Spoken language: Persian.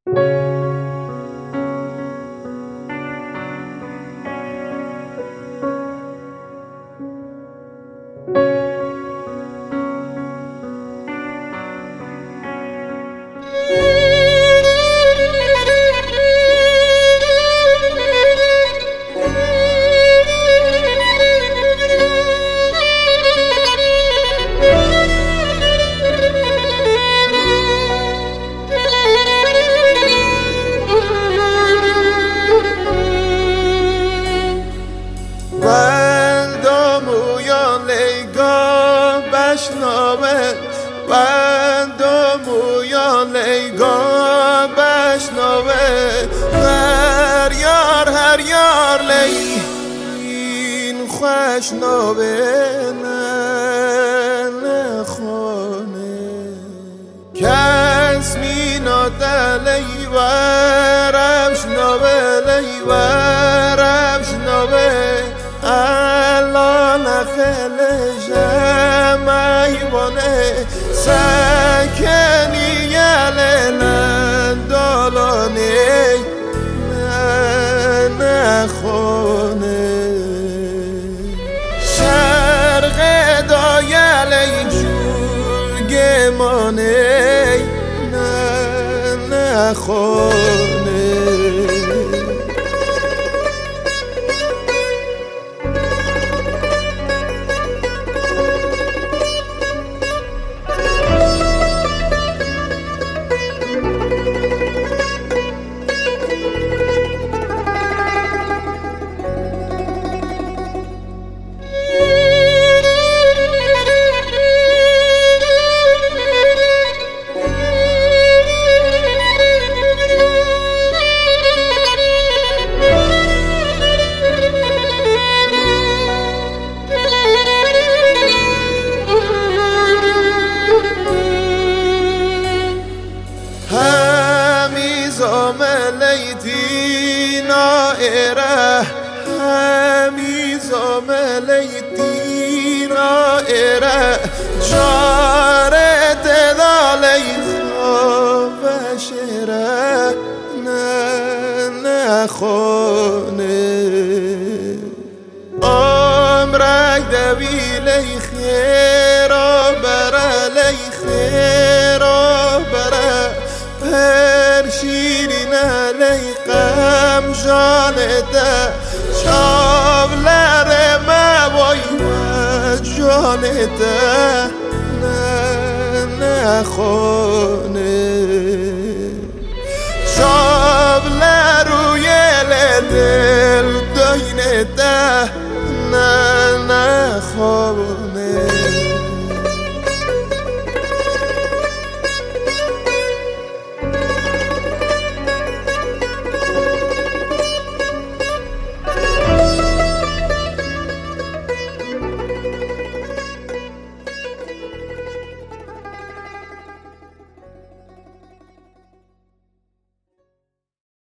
هر یار لین خوش نخونه کس می نادلی و رفشنوه الان خل جمعیبانه سکنی یلن دالانه نخونه شرق دایل جورگمانه نخونه همیزم لیتینا ایره جارت دالی خوابشره نخونه عمرک دویلی خیرا بره پرشیرین علی قم جانته شابلر مبای و جانته نخونه شابلر روی دل داینته نخونه